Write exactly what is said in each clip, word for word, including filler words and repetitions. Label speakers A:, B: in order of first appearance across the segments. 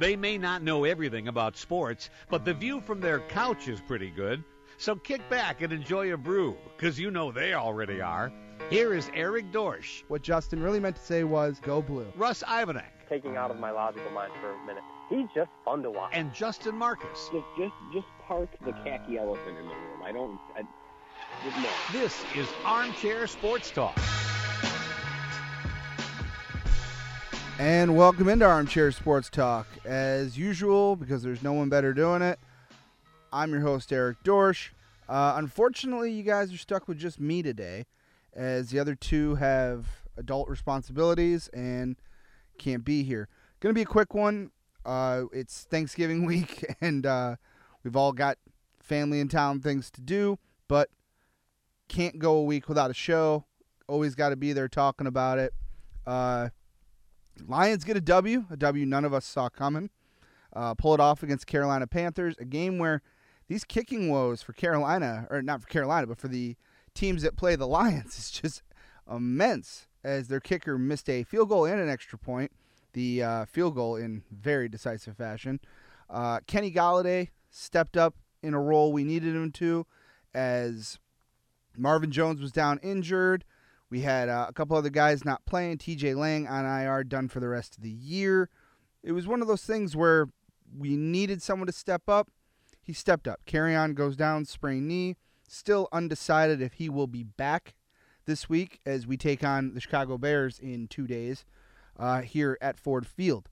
A: They may not know everything about sports, but the view from their couch is pretty good. So kick back and enjoy a brew, because you know they already are. Here is Eric Dorsch.
B: What Justin really meant to say was, go blue.
A: Russ Ivanek.
C: Taking out of my logical mind for a minute. He's just fun to watch.
A: And Justin Marcus.
D: Just, just, just park the khaki elephant in the room. I don't, I, no.
A: This is Armchair Sports Talk.
B: And welcome into Armchair Sports Talk. As usual, because there's no one better doing it, I'm your host, Eric Dorsch. Uh, unfortunately, you guys are stuck with just me today, as the other two have adult responsibilities and can't be here. Going to be a quick one. Uh, it's Thanksgiving week, and uh, we've all got family in town things to do, but can't go a week without a show. Always got to be there talking about it. Uh, Lions get a W, a W none of us saw coming. Uh, pull it off against Carolina Panthers, a game where these kicking woes for Carolina, or not for Carolina, but for the teams that play the Lions is just immense, as their kicker missed a field goal and an extra point. The uh, field goal in very decisive fashion. Uh, Kenny Golladay stepped up in a role we needed him to, as Marvin Jones was down injured. We had uh, a couple other guys not playing. T J Lang on I R, done for the rest of the year. It was one of those things where we needed someone to step up. He stepped up. Kerryon goes down, sprained knee. Still undecided if he will be back this week as we take on the Chicago Bears in two days uh, here at Ford Field.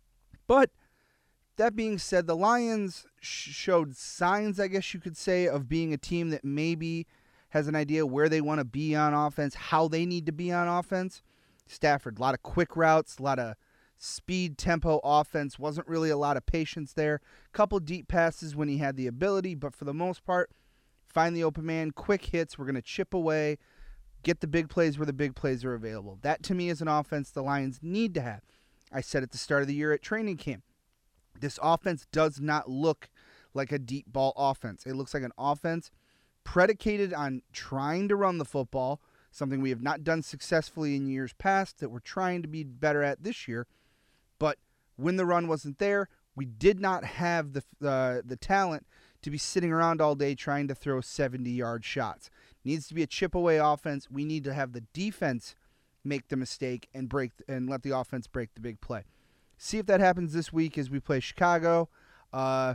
B: But that being said, the Lions sh- showed signs, I guess you could say, of being a team that maybe has an idea where they want to be on offense, how they need to be on offense. Stafford, a lot of quick routes, a lot of speed, tempo offense. Wasn't really a lot of patience there. Couple deep passes when he had the ability, but for the most part, find the open man, quick hits. We're going to chip away, get the big plays where the big plays are available. That, to me, is an offense the Lions need to have. I said at the start of the year at training camp, this offense does not look like a deep ball offense. It looks like an offense predicated on trying to run the football, something we have not done successfully in years past that we're trying to be better at this year. But when the run wasn't there, we did not have the uh, the talent to be sitting around all day trying to throw seventy-yard shots. Needs to be a chip-away offense. We need to have the defense make the mistake and break and let the offense break the big play. See if that happens this week as we play Chicago. Uh,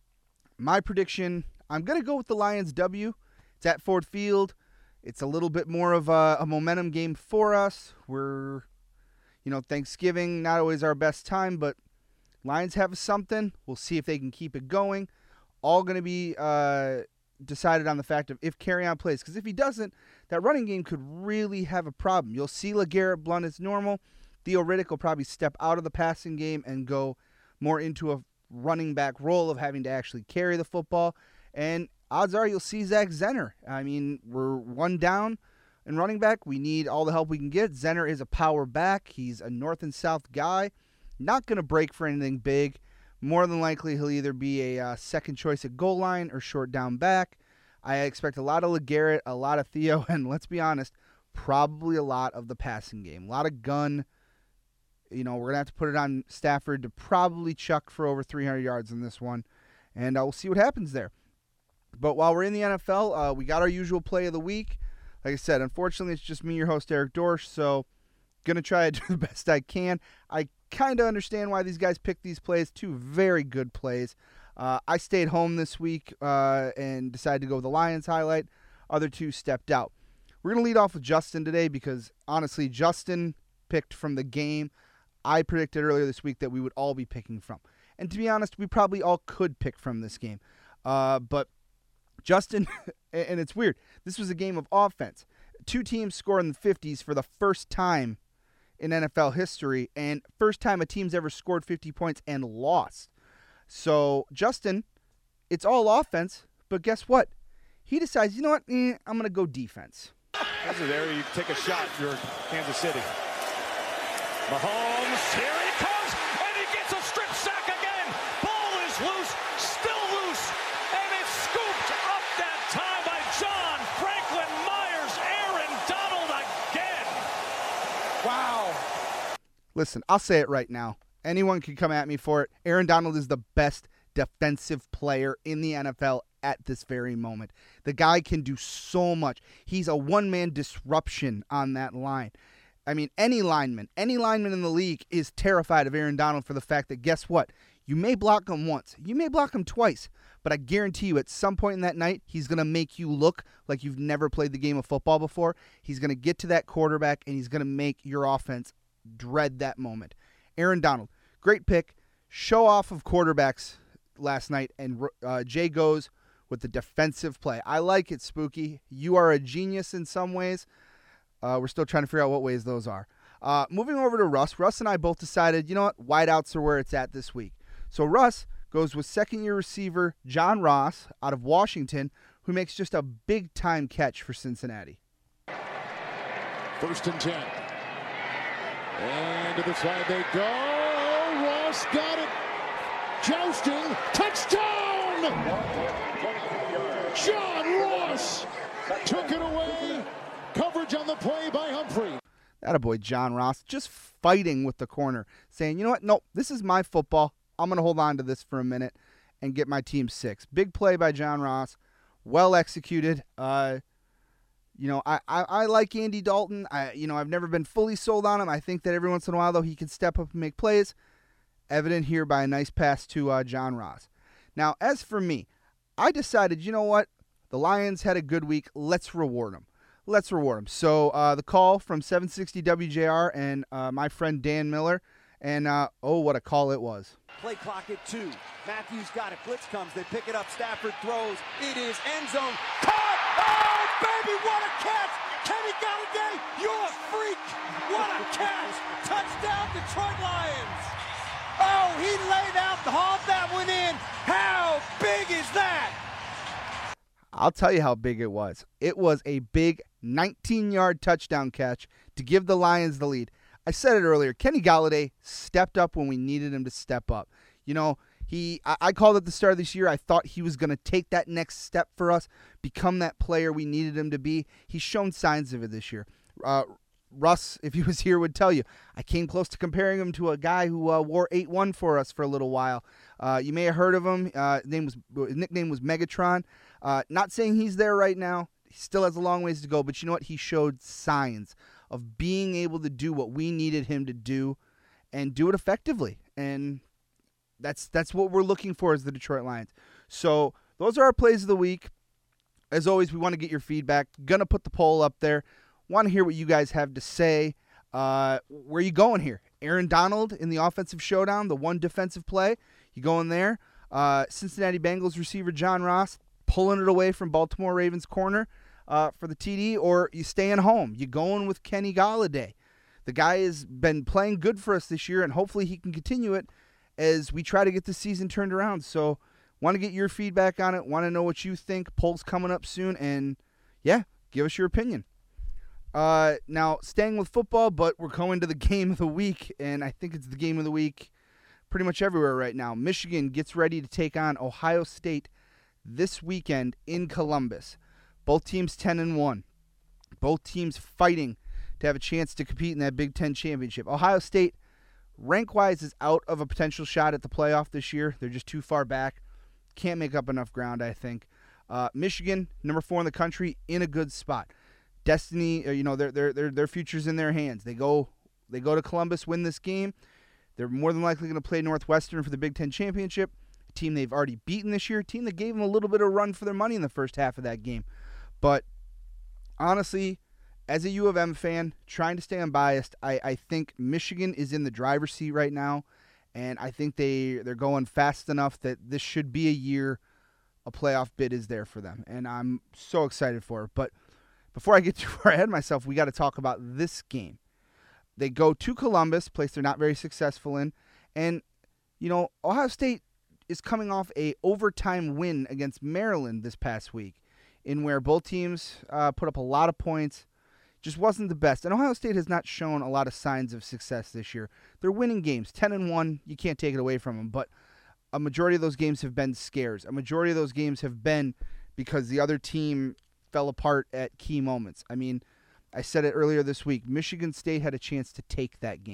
B: my prediction, I'm going to go with the Lions W. It's at Ford Field. It's a little bit more of a, a momentum game for us. We're, you know, Thanksgiving, not always our best time, but Lions have something. We'll see if they can keep it going. All going to be uh, decided on the fact of if Kerryon plays. Because if he doesn't, that running game could really have a problem. You'll see LeGarrette Blount as normal. Theo Riddick will probably step out of the passing game and go more into a running back role of having to actually carry the football. And odds are you'll see Zach Zenner. I mean, we're one down in running back. We need all the help we can get. Zenner is a power back. He's a north and south guy. Not going to break for anything big. More than likely, he'll either be a uh, second choice at goal line or short down back. I expect a lot of LeGarrette, a lot of Theo, and let's be honest, probably a lot of the passing game. A lot of gun. You know, we're going to have to put it on Stafford to probably chuck for over three hundred yards in this one, and uh, we'll see what happens there. But while we're in the N F L, uh, we got our usual play of the week. Like I said, unfortunately, it's just me, your host, Eric Dorsch, so going to try to do the best I can. I kind of understand why these guys picked these plays. Two very good plays. Uh, I stayed home this week uh, and decided to go with the Lions highlight. Other two stepped out. We're going to lead off with Justin today because, honestly, Justin picked from the game I predicted earlier this week that we would all be picking from. And to be honest, we probably all could pick from this game. Uh, but Justin, and it's weird, this was a game of offense. Two teams score in the fifties for the first time in N F L history, and first time a team's ever scored fifty points and lost. So, Justin, it's all offense, but guess what? He decides, you know what, eh, I'm going to go defense.
E: That's an area you take a shot if you're Kansas City. Mahomes, here he comes, and he gets a strip sack again. Ball is loose, still loose, and it's scooped up that time by John Franklin Myers. Aaron Donald again.
B: Wow. Listen, I'll say it right now, Anyone can come at me for it. Aaron Donald is the best defensive player in the N F L at this very moment. The guy can do so much. He's a one-man disruption on that line. I mean, any lineman, any lineman in the league is terrified of Aaron Donald for the fact that, guess what? You may block him once. You may block him twice. But I guarantee you at some point in that night, he's going to make you look like you've never played the game of football before. He's going to get to that quarterback, and he's going to make your offense dread that moment. Aaron Donald, great pick. Show off of quarterbacks last night, and uh, Jay goes with the defensive play. I like it, Spooky. You are a genius in some ways. Uh, we're still trying to figure out what ways those are. Uh, moving over to Russ. Russ and I both decided, you know what, wideouts are where it's at this week. So Russ goes with second-year receiver John Ross out of Washington, who makes just a big-time catch for Cincinnati.
F: First and ten. And to the side they go. Ross got it. Jousting. Touchdown! John Ross took it away. Coverage on the play by Humphrey.
B: Attaboy John Ross, just fighting with the corner, saying, you know what, no, this is my football. I'm going to hold on to this for a minute and get my team six. Big play by John Ross. Well executed. Uh, you know, I, I, I like Andy Dalton. I, you know, I've never been fully sold on him. I think that every once in a while, though, he can step up and make plays. Evident here by a nice pass to uh, John Ross. Now, as for me, I decided, you know what? The Lions had a good week. Let's reward them. Let's reward them. So uh, the call from seven sixty W J R and uh, my friend Dan Miller. And, uh, oh, what a call it was.
G: Play clock at two. Matthews got it. Blitz comes. They pick it up. Stafford throws. It is end zone. Caught! Oh, baby, what a catch! Kenny Galladay, you're a freak! What a catch! Touchdown, Detroit Lions! Oh, he laid out, hauled that one in. How big is that?
B: I'll tell you how big it was. It was a big nineteen-yard touchdown catch to give the Lions the lead. I said it earlier. Kenny Galladay stepped up when we needed him to step up. You know, he. I, I called at the start of this year. I thought he was going to take that next step for us, become that player we needed him to be. He's shown signs of it this year. Uh, Russ, if he was here, would tell you, I came close to comparing him to a guy who uh, wore eight one for us for a little while. Uh, you may have heard of him. Uh, his, name was, his nickname was Megatron. Uh, not saying he's there right now. He still has a long ways to go, but you know what? He showed signs of being able to do what we needed him to do and do it effectively. And that's that's what we're looking for as the Detroit Lions. So those are our plays of the week. As always, we want to get your feedback. Going to put the poll up there. Want to hear what you guys have to say. Uh, where are you going here? Aaron Donald in the offensive showdown, the one defensive play. You going there? Uh, Cincinnati Bengals receiver John Ross pulling it away from Baltimore Ravens corner uh, for the T D, or you staying home? You going with Kenny Galladay? The guy has been playing good for us this year, and hopefully he can continue it as we try to get the season turned around. So want to get your feedback on it. Want to know what you think. Poll's coming up soon, and yeah, give us your opinion. Uh, now, staying with football, but we're going to the game of the week, and I think it's the game of the week pretty much everywhere right now. Michigan gets ready to take on Ohio State this weekend in Columbus. Both teams ten and one. Both teams fighting to have a chance to compete in that Big Ten championship. Ohio State, rank-wise, is out of a potential shot at the playoff this year. They're just too far back. Can't make up enough ground, I think. Uh, Michigan, number four in the country, in a good spot. Destiny, you know, their their their their future's in their hands. They go they go to Columbus, win this game. They're more than likely going to play Northwestern for the Big Ten championship. A team they've already beaten this year. A team that gave them a little bit of run for their money in the first half of that game. But honestly, as a U of M fan, trying to stay unbiased, I, I think Michigan is in the driver's seat right now, and I think they they're going fast enough that this should be a year a playoff bid is there for them, and I'm so excited for it. But before I get too far ahead of myself, we got to talk about this game. They go to Columbus, place they're not very successful in, and, you know, Ohio State is coming off a overtime win against Maryland this past week, in where both teams uh, put up a lot of points. Just wasn't the best. And Ohio State has not shown a lot of signs of success this year. They're winning games, ten and one. You can't take it away from them, but a majority of those games have been scares. A majority of those games have been because the other team fell apart at key moments. I mean, I said it earlier this week. Michigan State had a chance to take that game.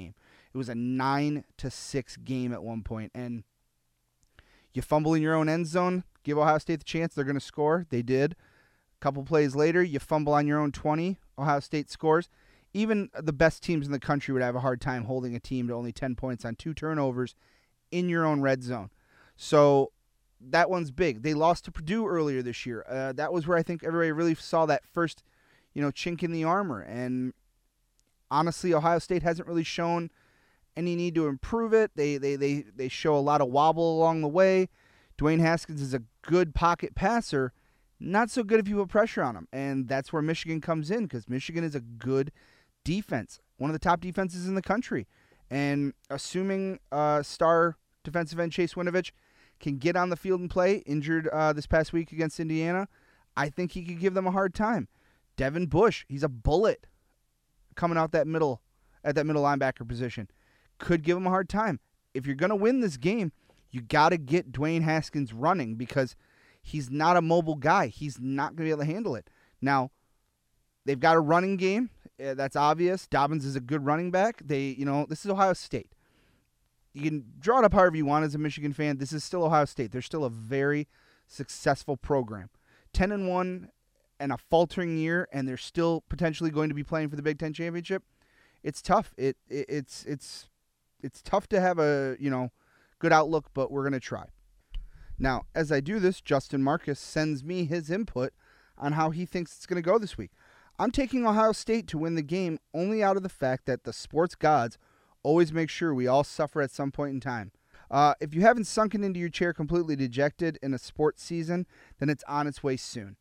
B: It was a nine to six game at one point. And you fumble in your own end zone, give Ohio State the chance, they're going to score. They did. A couple plays later, you fumble on your own twenty, Ohio State scores. Even the best teams in the country would have a hard time holding a team to only ten points on two turnovers in your own red zone. So that one's big. They lost to Purdue earlier this year. Uh, that was where I think everybody really saw that first, you know, chink in the armor. And honestly, Ohio State hasn't really shown any need to improve it. They they they they show a lot of wobble along the way. Dwayne Haskins is a good pocket passer, not so good if you put pressure on him. And that's where Michigan comes in, because Michigan is a good defense, one of the top defenses in the country. And assuming uh, star defensive end Chase Winovich can get on the field and play, injured uh, this past week against Indiana, I think he could give them a hard time. Devin Bush, he's a bullet coming out that middle, at that middle linebacker position. Could give him a hard time. If you're going to win this game, you got to get Dwayne Haskins running, because he's not a mobile guy. He's not going to be able to handle it. Now, they've got a running game. Uh, that's obvious. Dobbins is a good running back. They, you know, this is Ohio State. You can draw it up however you want as a Michigan fan. This is still Ohio State. They're still a very successful program. ten and one and a faltering year, and they're still potentially going to be playing for the Big Ten championship. It's tough. It, it it's it's it's tough to have a, you know, good outlook, but we're going to try. Now, as I do this, Justin Marcus sends me his input on how he thinks it's going to go this week. I'm taking Ohio State to win the game only out of the fact that the sports gods always make sure we all suffer at some point in time. Uh, if you haven't sunken into your chair completely dejected in a sports season, then it's on its way soon.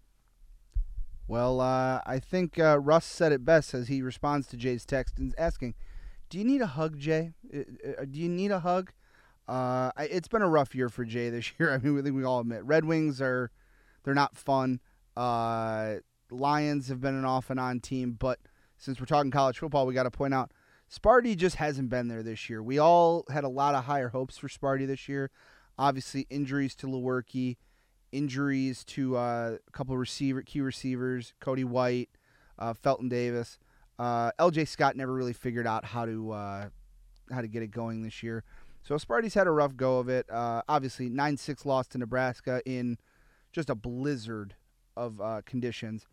B: Well, uh, I think uh, Russ said it best as he responds to Jay's text and asking, do you need a hug, Jay? Uh, do you need a hug? Uh, it's been a rough year for Jay this year. I mean, I think we all admit. Red Wings are, they're not fun. Uh, Lions have been an off and on team, but since we're talking college football, we got to point out Sparty just hasn't been there this year. We all had a lot of higher hopes for Sparty this year. Obviously, injuries to Lewerke, injuries to uh, a couple of receiver, key receivers, Cody White, uh, Felton Davis. Uh, L J Scott never really figured out how to uh, how to get it going this year. So Sparty's had a rough go of it. Uh, obviously, nine six loss to Nebraska in just a blizzard of uh, conditions.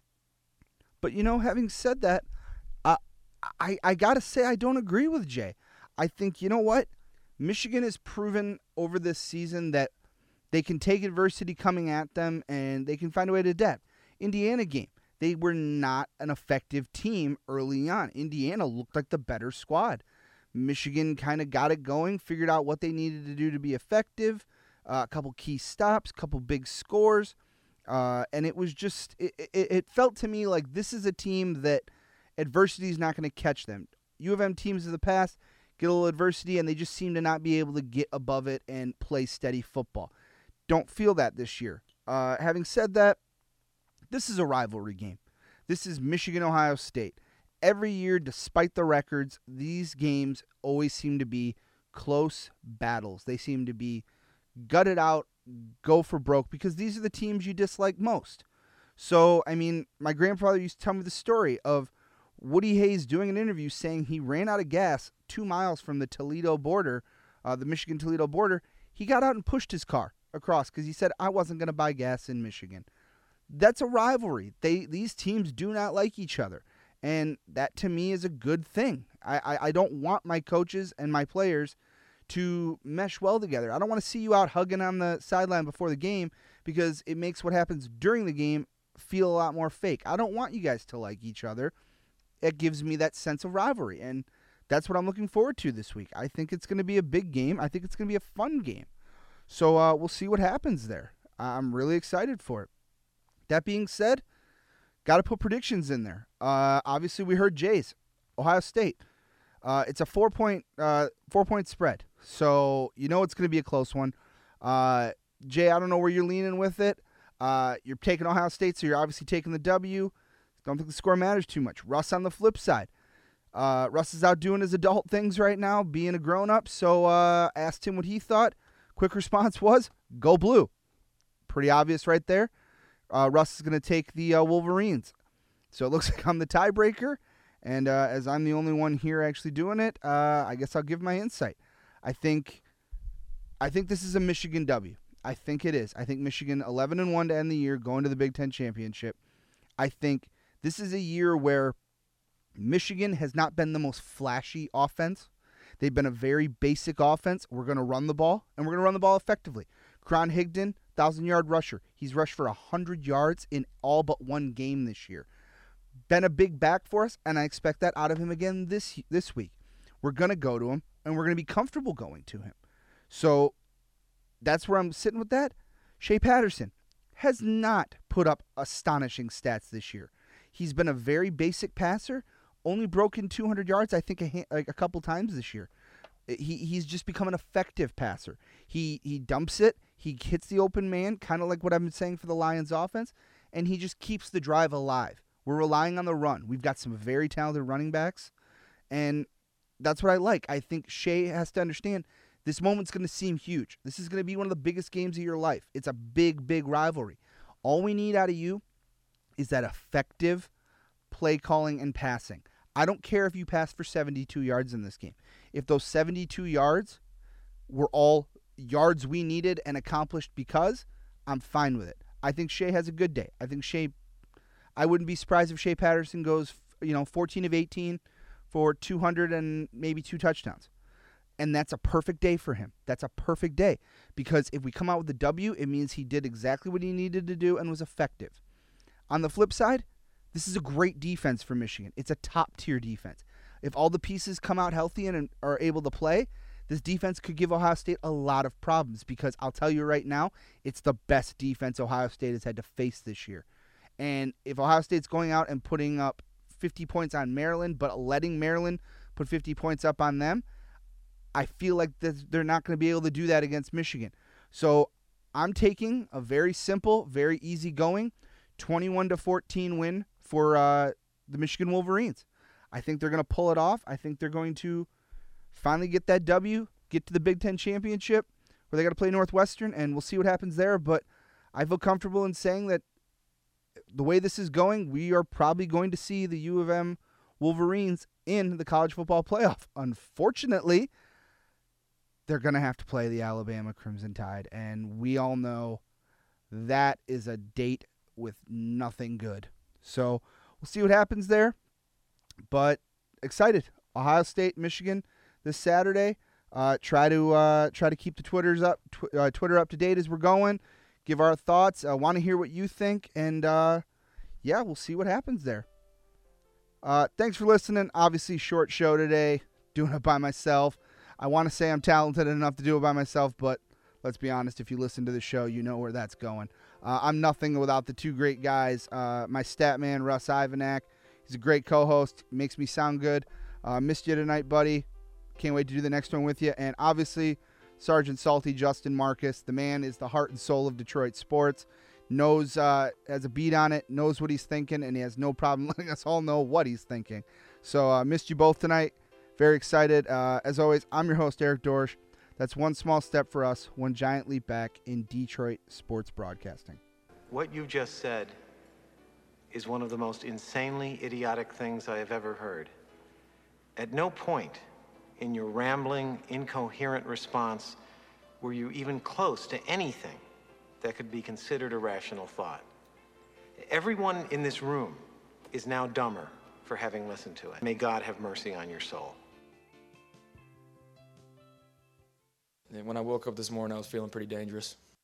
B: But, you know, having said that, uh, I, I got to say I don't agree with Jay. I think, you know what? Michigan has proven over this season that they can take adversity coming at them and they can find a way to adapt. Indiana game, they were not an effective team early on. Indiana looked like the better squad. Michigan kind of got it going, figured out what they needed to do to be effective, uh, a couple key stops, a couple big scores. Uh, and it was just, it, it, it felt to me like this is a team that adversity is not going to catch them. U of M teams of the past get a little adversity and they just seem to not be able to get above it and play steady football. Don't feel that this year. Uh, having said that, this is a rivalry game. This is Michigan-Ohio State. Every year, despite the records, these games always seem to be close battles. They seem to be gutted out, go for broke, because these are the teams you dislike most. So, I mean, my grandfather used to tell me the story of Woody Hayes doing an interview saying he ran out of gas two miles from the Toledo border, uh, the Michigan-Toledo border. He got out and pushed his car across because he said, I wasn't going to buy gas in Michigan. That's a rivalry. They These teams do not like each other. And that, to me, is a good thing. I, I, I don't want my coaches and my players to mesh well together. I don't want to see you out hugging on the sideline before the game because it makes what happens during the game feel a lot more fake. I don't want you guys to like each other. It gives me that sense of rivalry, and that's what I'm looking forward to this week. I think it's going to be a big game. I think it's going to be a fun game. So uh, we'll see what happens there. I'm really excited for it. That being said, got to put predictions in there. Uh, obviously, we heard Jay's. Ohio State. Uh, it's a four-point uh, four-point spread. So you know it's going to be a close one. Uh, Jay, I don't know where you're leaning with it. Uh, you're taking Ohio State, so you're obviously taking the W. Don't think the score matters too much. Russ on the flip side. Uh, Russ is out doing his adult things right now, being a grown-up. So uh, asked him what he thought. Quick response was, go blue. Pretty obvious right there. Uh, Russ is going to take the uh, Wolverines. So it looks like I'm the tiebreaker, And uh, as I'm the only one here actually doing it, uh, I guess I'll give my insight. I think I think this is a Michigan W. I think it is. I think Michigan eleven and one to end the year, going to the Big Ten Championship. I think this is a year where Michigan has not been the most flashy offense. They've been a very basic offense. We're going to run the ball, and we're going to run the ball effectively. Cron Higdon, one thousand-yard rusher. He's rushed for one hundred yards in all but one game this year. Been a big back for us, and I expect that out of him again this this week. We're going to go to him, and we're going to be comfortable going to him. So that's where I'm sitting with that. Shea Patterson has not put up astonishing stats this year. He's been a very basic passer, only broken two hundred yards, I think, a, like a couple times this year. He He's just become an effective passer. He he dumps it. He hits the open man, kind of like what I've been saying for the Lions offense, and he just keeps the drive alive. We're relying on the run. We've got some very talented running backs, and that's what I like. I think Shea has to understand this moment's going to seem huge. This is going to be one of the biggest games of your life. It's a big, big rivalry. All we need out of you is that effective play calling and passing. I don't care if you pass for seventy-two yards in this game. If those seventy-two yards were all yards we needed and accomplished because, I'm fine with it. I think Shea has a good day. I think Shea, I wouldn't be surprised if Shea Patterson goes, you know, fourteen of eighteen for two hundred and maybe two touchdowns. And that's a perfect day for him. That's a perfect day. Because if we come out with a W, it means he did exactly what he needed to do and was effective. On the flip side, this is a great defense for Michigan. It's a top-tier defense. If all the pieces come out healthy and are able to play, this defense could give Ohio State a lot of problems because I'll tell you right now, it's the best defense Ohio State has had to face this year. And if Ohio State's going out and putting up fifty points on Maryland, but letting Maryland put fifty points up on them, I feel like they're not going to be able to do that against Michigan. So I'm taking a very simple, very easygoing twenty-one to fourteen win for uh, the Michigan Wolverines. I think they're going to pull it off. I think they're going to finally get that W, get to the Big Ten Championship where they got to play Northwestern, and we'll see what happens there. But I feel comfortable in saying that the way this is going, we are probably going to see the U of M Wolverines in the college football playoff. Unfortunately, they're going to have to play the Alabama Crimson Tide, and we all know that is a date with nothing good. So we'll see what happens there, but excited. Ohio State, Michigan this Saturday. Uh, try to uh, try to keep the Twitters up, tw- uh, Twitter up to date as we're going. Give our thoughts. I want to hear what you think, and uh, yeah, we'll see what happens there. Uh, thanks for listening. Obviously, short show today. Doing it by myself. I want to say I'm talented enough to do it by myself, but let's be honest. If you listen to the show, you know where that's going. Uh, I'm nothing without the two great guys. Uh, my stat man, Russ Ivanak. He's a great co-host. Makes me sound good. Uh, missed you tonight, buddy. Can't wait to do the next one with you. And obviously, Sergeant Salty Justin Marcus. The man is the heart and soul of Detroit sports. Knows, uh, has a beat on it, knows what he's thinking, and he has no problem letting us all know what he's thinking. So uh, missed you both tonight. Very excited. Uh, as always, I'm your host, Eric Dorsch. That's one small step for us, one giant leap back in Detroit sports broadcasting.
H: What you just said is one of the most insanely idiotic things I have ever heard. At no point in your rambling, incoherent response were you even close to anything that could be considered a rational thought. Everyone in this room is now dumber for having listened to it. May God have mercy on your soul.
I: And when I woke up this morning, I was feeling pretty dangerous.